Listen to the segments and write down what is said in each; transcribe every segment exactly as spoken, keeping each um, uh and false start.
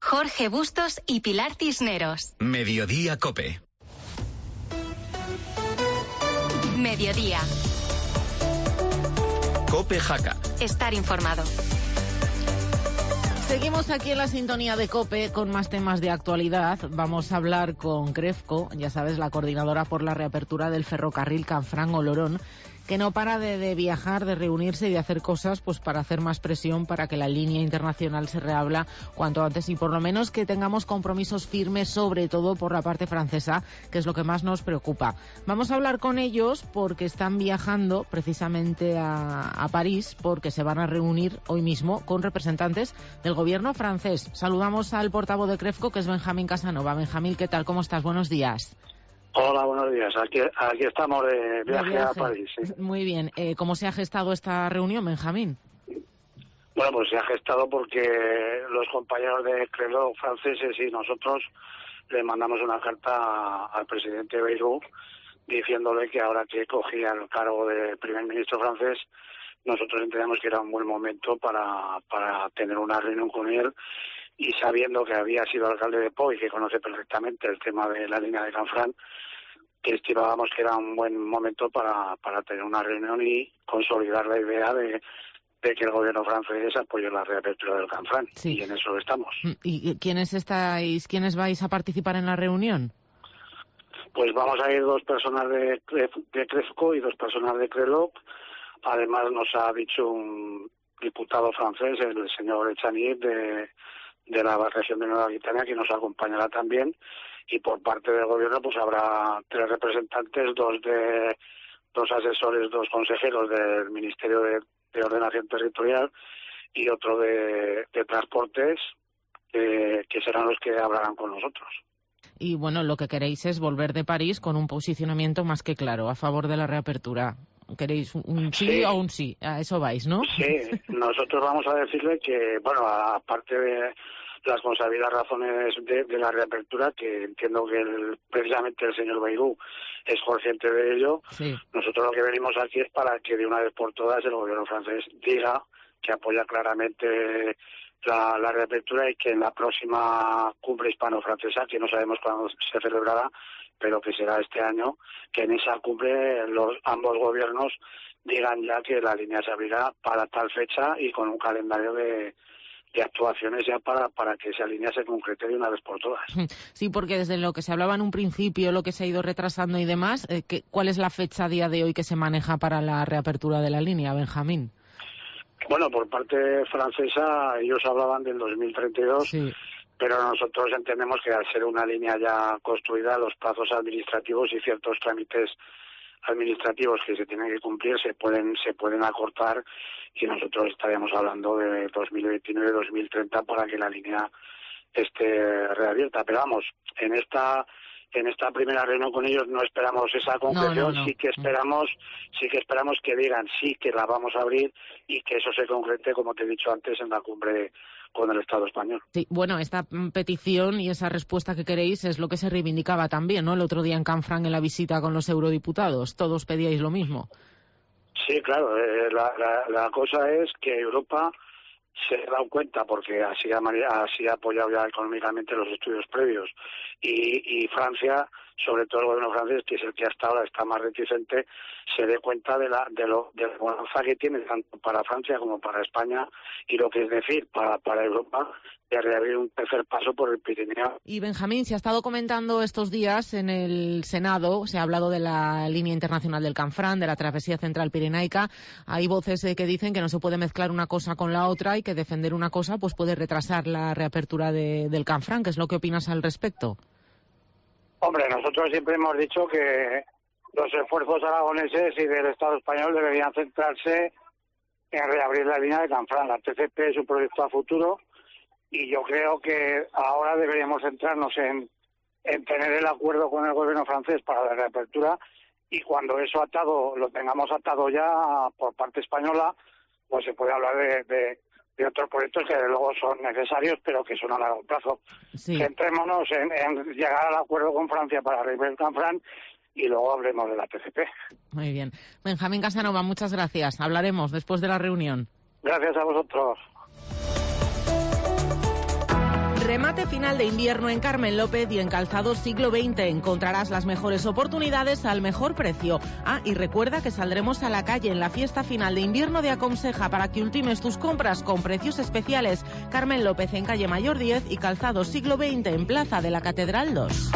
Jorge Bustos y Pilar Cisneros. Mediodía COPE. Mediodía. COPE Jaca. Estar informado. Seguimos aquí en la sintonía de COPE con más temas de actualidad. Vamos a hablar con Crefco, ya sabes, la coordinadora por la reapertura del ferrocarril Canfranc-Olorón, que no para de, de viajar, de reunirse y de hacer cosas pues para hacer más presión para que la línea internacional se reabra cuanto antes y por lo menos que tengamos compromisos firmes, sobre todo por la parte francesa, que es lo que más nos preocupa. Vamos a hablar con ellos porque están viajando precisamente a, a París, porque se van a reunir hoy mismo con representantes del gobierno francés. Saludamos al portavoz de Crefco, que es Benjamín Casanova. Benjamín, ¿qué tal? ¿Cómo estás? Buenos días. Hola, buenos días. Aquí, aquí estamos de viaje, de viaje. a París. Sí. Muy bien. Eh, ¿Cómo se ha gestado esta reunión, Benjamín? Bueno, pues se ha gestado porque los compañeros de Crefco franceses y nosotros le mandamos una carta al presidente Bayrou diciéndole que ahora que cogía el cargo de primer ministro francés, nosotros entendíamos que era un buen momento para, para tener una reunión con él, y sabiendo que había sido alcalde de Pau y que conoce perfectamente el tema de la línea de Canfranc, que estimábamos que era un buen momento para, para tener una reunión y consolidar la idea de, de que el gobierno francés apoye la reapertura del Canfranc. Sí. Y en eso estamos. ¿Y quiénes estáis, quiénes vais a participar en la reunión? Pues vamos a ir dos personas de, de Crefco y dos personas de Creloc. Además nos ha dicho un diputado francés, el señor Echanier, de, de la región de Nueva Aquitania, que nos acompañará también. Y por parte del gobierno pues habrá tres representantes, dos de dos asesores, dos consejeros del Ministerio de, de Ordenación Territorial y otro de, de Transportes, eh, que serán los que hablarán con nosotros. Y bueno, lo que queréis es volver de París con un posicionamiento más que claro a favor de la reapertura. ¿Queréis un sí, sí o un sí? A eso vais, ¿no? Sí, nosotros vamos a decirle que, bueno, aparte de las consabidas razones de, de la reapertura, que entiendo que el, precisamente el señor Bayrou es consciente de ello, sí. Nosotros lo que venimos aquí es para que de una vez por todas el gobierno francés diga que apoya claramente la, la reapertura y que en la próxima cumbre hispano-francesa, que no sabemos cuándo se celebrará, pero que será este año, que en esa cumbre los ambos gobiernos digan ya que la línea se abrirá para tal fecha y con un calendario de, de actuaciones ya para, para que esa línea se concrete de una vez por todas. Sí, porque desde lo que se hablaba en un principio, lo que se ha ido retrasando y demás, eh, que, ¿cuál es la fecha a día de hoy que se maneja para la reapertura de la línea, Benjamín? Bueno, por parte francesa ellos hablaban del dos mil treinta y dos, sí. Pero nosotros entendemos que al ser una línea ya construida, los plazos administrativos y ciertos trámites administrativos que se tienen que cumplir se pueden se pueden acortar, y nosotros estaríamos hablando de dos mil veintinueve dos mil treinta para que la línea esté reabierta. Pero vamos, en esta en esta primera reunión con ellos no esperamos esa concreción, no, no, no. sí que esperamos sí que esperamos que digan sí que la vamos a abrir y que eso se concrete, como te he dicho antes, en la cumbre con el Estado español. Sí, bueno, esta petición y esa respuesta que queréis es lo que se reivindicaba también, ¿no? El otro día en Canfranc, en la visita con los eurodiputados, todos pedíais lo mismo. Sí, claro, eh, la, la, la cosa es que Europa se ha dado cuenta, porque así ha, así ha apoyado ya económicamente los estudios previos, y, y Francia, sobre todo el gobierno francés, que es el que hasta ahora está más reticente, se dé cuenta de la de lo de la bonanza que tiene tanto para Francia como para España, y lo que es decir para para Europa, de reabrir un tercer paso por el Pirineo. Y Benjamín, se ha estado comentando estos días en el Senado, se ha hablado de la línea internacional del Canfranc, de la travesía central pirenaica. Hay voces eh, que dicen que no se puede mezclar una cosa con la otra y que defender una cosa pues puede retrasar la reapertura de, del Canfranc. ¿Qué es lo que opinas al respecto? Hombre, nosotros siempre hemos dicho que los esfuerzos aragoneses y del Estado español deberían centrarse en reabrir la línea de Canfranc. La T C P es un proyecto a futuro y yo creo que ahora deberíamos centrarnos en, en tener el acuerdo con el gobierno francés para la reapertura, y cuando eso atado lo tengamos atado ya por parte española, pues se puede hablar de, de, de otros proyectos que luego son necesarios pero que son a largo plazo. Sí. Centrémonos en, en llegar al acuerdo con Francia para reabrir el Canfranc y luego hablemos de la T C P. Muy bien. Benjamín Casanova, muchas gracias. Hablaremos después de la reunión. Gracias a vosotros. Remate final de invierno en Carmen López y en Calzados Siglo veinte. Encontrarás las mejores oportunidades al mejor precio. Ah, y recuerda que saldremos a la calle en la fiesta final de invierno de Aconseja para que ultimes tus compras con precios especiales. Carmen López en calle Mayor diez y Calzados Siglo veinte en Plaza de la Catedral dos.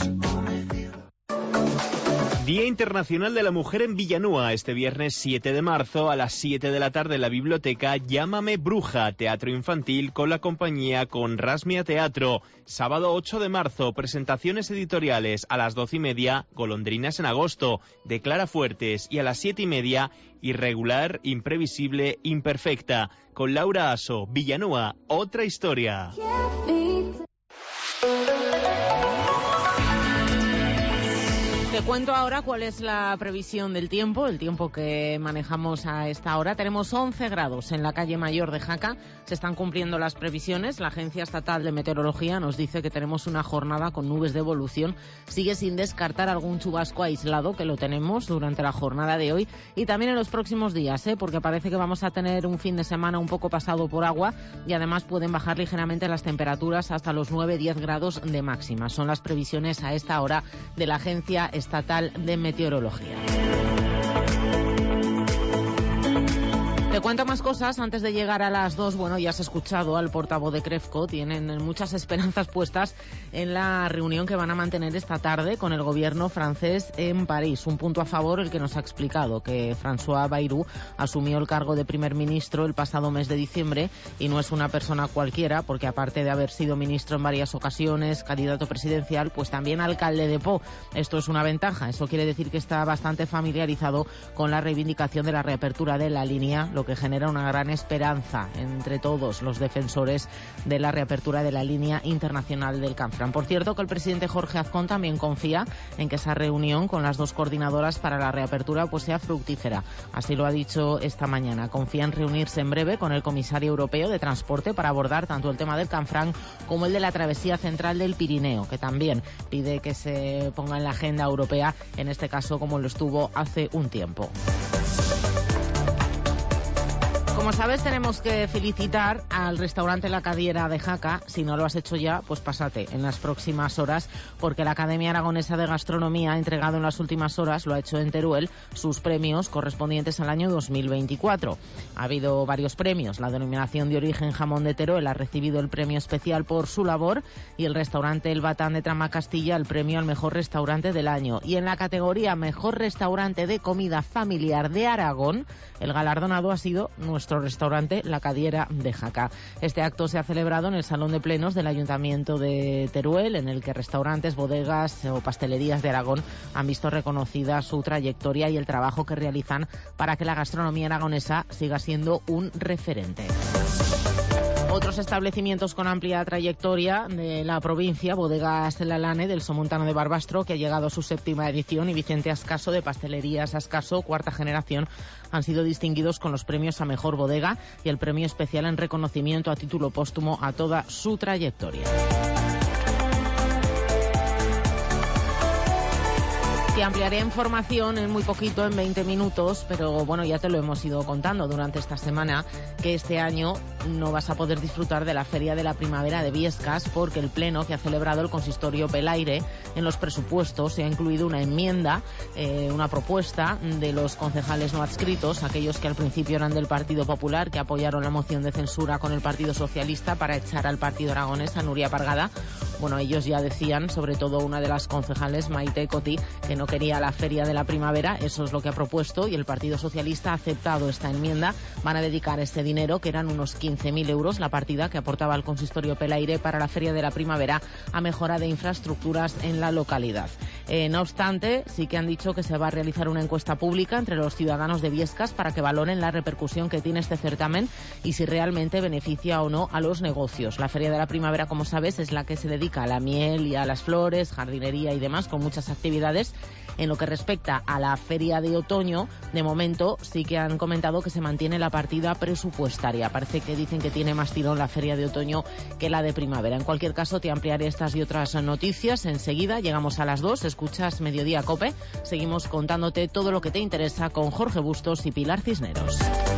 Día Internacional de la Mujer en Villanueva, este viernes siete de marzo a las siete de la tarde en la biblioteca Llámame Bruja, teatro infantil con la compañía Conrasmia Teatro. Sábado ocho de marzo, presentaciones editoriales a las doce y media, Golondrinas en agosto, de Clara Fuertes, y a las siete y media, Irregular, Imprevisible, Imperfecta, con Laura Aso. Villanueva, otra historia. Te cuento ahora cuál es la previsión del tiempo, el tiempo que manejamos a esta hora. Tenemos once grados en la calle Mayor de Jaca, se están cumpliendo las previsiones. La Agencia Estatal de Meteorología nos dice que tenemos una jornada con nubes de evolución. Sigue sin descartar algún chubasco aislado, que lo tenemos durante la jornada de hoy y también en los próximos días, ¿eh? porque parece que vamos a tener un fin de semana un poco pasado por agua y además pueden bajar ligeramente las temperaturas hasta los nueve a diez grados de máxima. Son las previsiones a esta hora de la Agencia Estatal de Meteorología. Te cuento más cosas antes de llegar a las dos. Bueno, ya has escuchado al portavoz de Crefco. Tienen muchas esperanzas puestas en la reunión que van a mantener esta tarde con el gobierno francés en París. Un punto a favor el que nos ha explicado, que François Bayrou asumió el cargo de primer ministro el pasado mes de diciembre y no es una persona cualquiera, porque aparte de haber sido ministro en varias ocasiones, candidato presidencial, pues también alcalde de Pau. Esto es una ventaja. Eso quiere decir que está bastante familiarizado con la reivindicación de la reapertura de la línea, lo que genera una gran esperanza entre todos los defensores de la reapertura de la línea internacional del Canfranc. Por cierto, que el presidente Jorge Azcón también confía en que esa reunión con las dos coordinadoras para la reapertura pues sea fructífera. Así lo ha dicho esta mañana. Confía en reunirse en breve con el comisario europeo de transporte para abordar tanto el tema del Canfranc como el de la travesía central del Pirineo, que también pide que se ponga en la agenda europea, en este caso como lo estuvo hace un tiempo. Como sabes, tenemos que felicitar al restaurante La Cadiera de Jaca. Si no lo has hecho ya, pues pásate en las próximas horas, porque la Academia Aragonesa de Gastronomía ha entregado en las últimas horas, lo ha hecho en Teruel, sus premios correspondientes al año dos mil veinticuatro. Ha habido varios premios. La denominación de origen Jamón de Teruel ha recibido el premio especial por su labor y el restaurante El Batán de Trama Castilla el premio al mejor restaurante del año. Y en la categoría Mejor Restaurante de Comida Familiar de Aragón, el galardonado ha sido nuestro restaurante La Cadiera de Jaca. Este acto se ha celebrado en el Salón de Plenos del Ayuntamiento de Teruel, en el que restaurantes, bodegas o pastelerías de Aragón han visto reconocida su trayectoria y el trabajo que realizan para que la gastronomía aragonesa siga siendo un referente. Otros establecimientos con amplia trayectoria de la provincia, Bodegas La Lane del Somontano de Barbastro, que ha llegado a su séptima edición, y Vicente Ascaso de Pastelerías Ascaso, cuarta generación, han sido distinguidos con los premios a Mejor Bodega y el premio especial en reconocimiento a título póstumo a toda su trayectoria. Te ampliaré información en muy poquito, en veinte minutos, pero bueno, ya te lo hemos ido contando durante esta semana, que este año no vas a poder disfrutar de la Feria de la Primavera de Biescas, porque el pleno que ha celebrado el consistorio Pelaire, en los presupuestos se ha incluido una enmienda, eh, una propuesta de los concejales no adscritos, aquellos que al principio eran del Partido Popular, que apoyaron la moción de censura con el Partido Socialista para echar al partido aragonés, a Nuria Pargada. Bueno, ellos ya decían, sobre todo una de las concejales, Maite Coti, que no quería la Feria de la Primavera. Eso es lo que ha propuesto y el Partido Socialista ha aceptado esta enmienda. Van a dedicar este dinero, que eran unos quince mil euros, la partida que aportaba el consistorio Pelaire para la Feria de la Primavera, a mejora de infraestructuras en la localidad. Eh, no obstante, sí que han dicho que se va a realizar una encuesta pública entre los ciudadanos de Biescas para que valoren la repercusión que tiene este certamen y si realmente beneficia o no a los negocios. La Feria de la Primavera, como sabes, es la que se dedica a la miel y a las flores, jardinería y demás, con muchas actividades. En lo que respecta a la Feria de Otoño, de momento sí que han comentado que se mantiene la partida presupuestaria. Parece que dicen que tiene más tirón la Feria de Otoño que la de Primavera. En cualquier caso, te ampliaré estas y otras noticias enseguida. Llegamos a las dos, escuchas Mediodía COPE. Seguimos contándote todo lo que te interesa con Jorge Bustos y Pilar Cisneros.